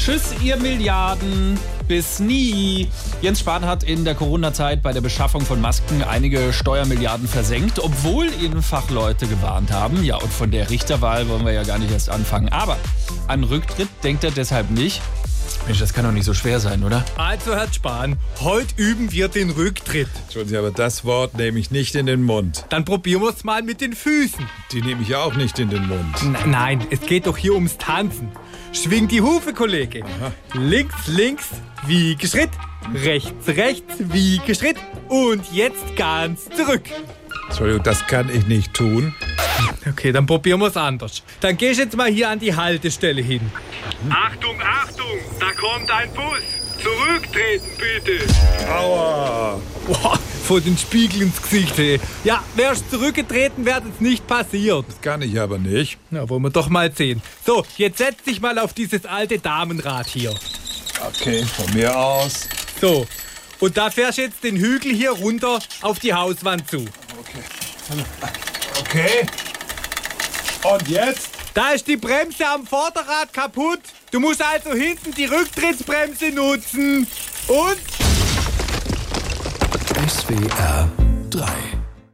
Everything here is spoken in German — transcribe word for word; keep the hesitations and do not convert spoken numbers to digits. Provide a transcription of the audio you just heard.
Tschüss, ihr Milliarden. Bis nie. Jens Spahn hat in der Corona-Zeit bei der Beschaffung von Masken einige Steuermilliarden versenkt, obwohl ihn Fachleute gewarnt haben. Ja, und von der Richterwahl wollen wir ja gar nicht erst anfangen. Aber an Rücktritt denkt er deshalb nicht. Mensch, das kann doch nicht so schwer sein, oder? Also, Herr Spahn, heute üben wir den Rücktritt. Entschuldigen Sie, aber das Wort nehme ich nicht in den Mund. Dann probieren wir es mal mit den Füßen. Die nehme ich auch nicht in den Mund. N- Nein, es geht doch hier ums Tanzen. Schwing die Hufe, Kollege. Aha. Links, links, Wiegeschritt. Rechts, rechts, Wiegeschritt. Und jetzt ganz zurück. Entschuldigung, das kann ich nicht tun. Okay, dann probieren wir es anders. Dann geh ich jetzt mal hier an die Haltestelle hin. Achtung, Achtung, da kommt ein Bus. Zurücktreten, bitte. Aua! Boah, vor den Spiegel ins Gesicht, ey. Ja, wärst zurückgetreten, wäre es nicht passiert. Das kann ich aber nicht. Na, wollen wir doch mal sehen. So, jetzt setz dich mal auf dieses alte Damenrad hier. Okay, von mir aus. So, und da fährst du jetzt den Hügel hier runter auf die Hauswand zu. Okay. Und jetzt? Da ist die Bremse am Vorderrad kaputt. Du musst also hinten die Rücktrittsbremse nutzen. Und... S W R drei